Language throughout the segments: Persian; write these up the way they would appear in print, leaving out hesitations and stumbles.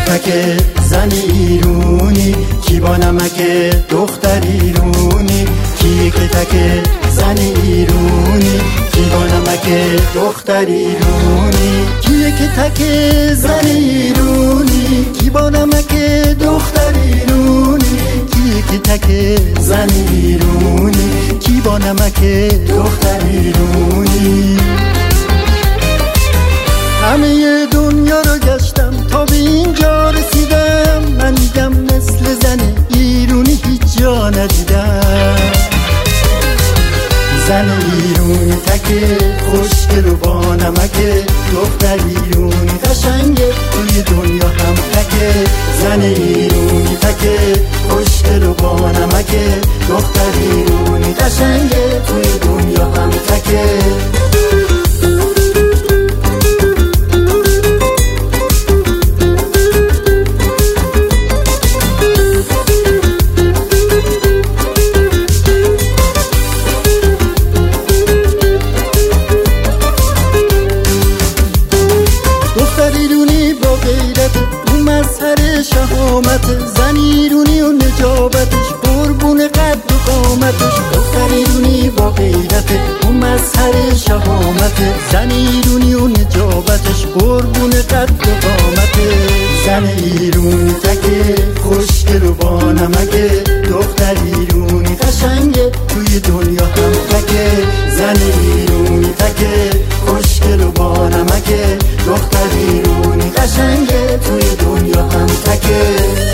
تک زن ایرونی، کی با نمک دختر ایرونی، کیه که تک زن ایرونی، کی با نمک دختر ایرونی، کیه که تک زن ایرونی، کی با نمک دختر ایرونی، کیه که تک زن ایرونی، کی با نمک دختر ایرونی. همه دنیا رو گشتم تا به اینجا رسیدم، من میگم مثل زن ایرونی هیچ جا ندیدم. زن ایرونی تک خوشگل و با نمک، دختر ایرونی قشنگه توی دنیا هم تکه. زن ایرونی تک خوشگل و با نمک، دختر ایرونی قشنگه توی دنیا هم تکه. زن ایرونی و نجابتش قربون قد و قامتش، دختر ایرونی با غیرت و مظهر شهامت. زن ایرونی و نجابتش قربون قد و قامتش. زن ایرونی تک خوشگل و با نمک، دختر ایرونی قشنگه توی دنیا هم تکه. زن ایرونی تک خوشگل و با نمک، دختر ایرونی قشنگه توی دنیا هم تکه.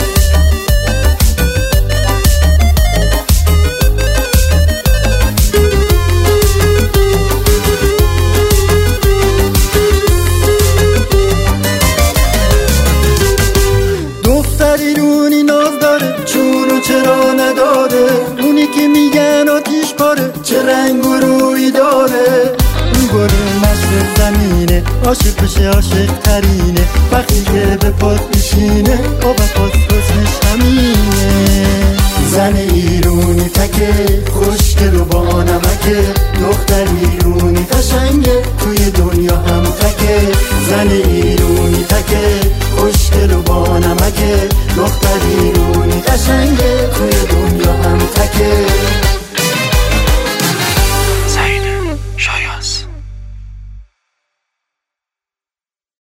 ایرونی ناز داره چونو چرا نداره، اونی که میگن آتیش پاره چه رنگ و روی داره. اون گره مشرق زمینه، عاشق بشه عاشق ترینه، وقتی که به پاد میشینه آبت اسمش همینه. زن ایرونی تک خوشگل و با نمک، دختر ایرونی قشنگه توی دنیا هم تکه. زن ایرونی تک خوشگل و با نمک، دختر ایرونی قشنگه